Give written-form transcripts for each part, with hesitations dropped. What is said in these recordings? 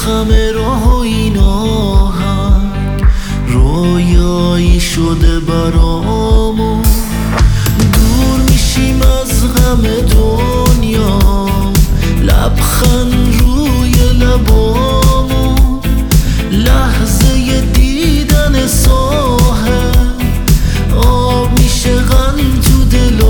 خم راه و این آهنگ رویایی شده برامون. دور میشیم از غم دنیا، لبخند روی لبامون، لحظه دیدن ساحل آب میشه غم تو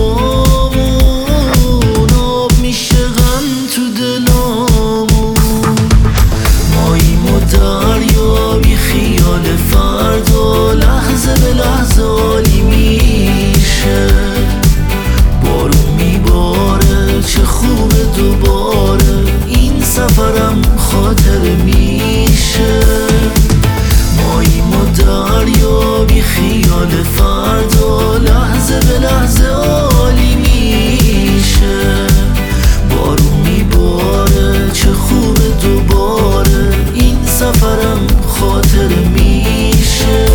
دلامون، آب میشه غم تو دلامون. ماییم و دریا بی خیال فردا، لحظه به لحظه عالی میشه. بارون میباره چه خوبه دوباره، این سفرم خاطره میشه. ماییم و دریا بی خیال فردا، لحظه به لحظه عالی میشه. بارون میباره چه خوبه دوباره، این سفرم خاطره میشه.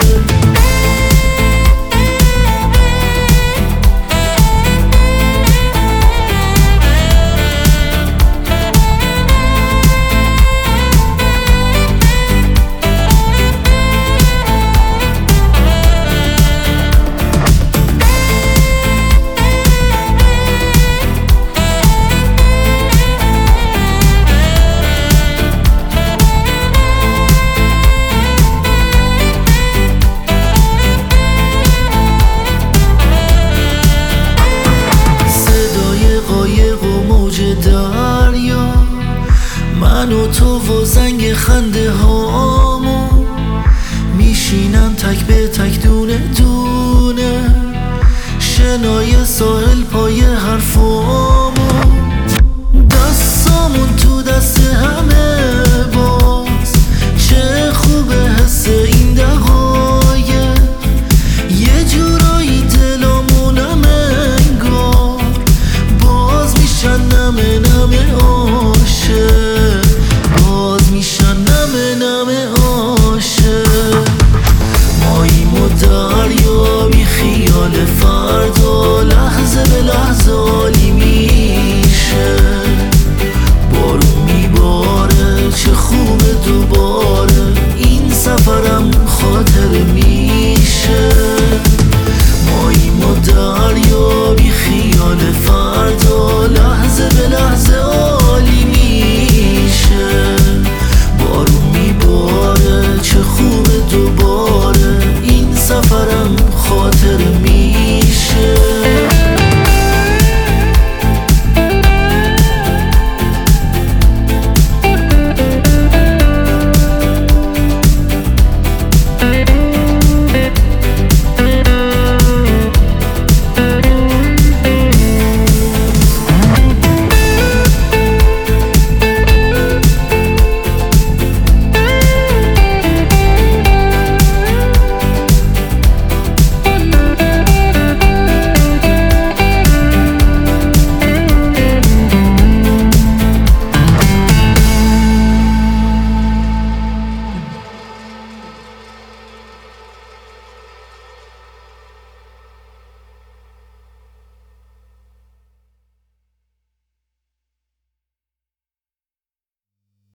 دریا، من و تو و زنگ خنده هامون، میشینن تک به تک دونه دونه، شنای ساحل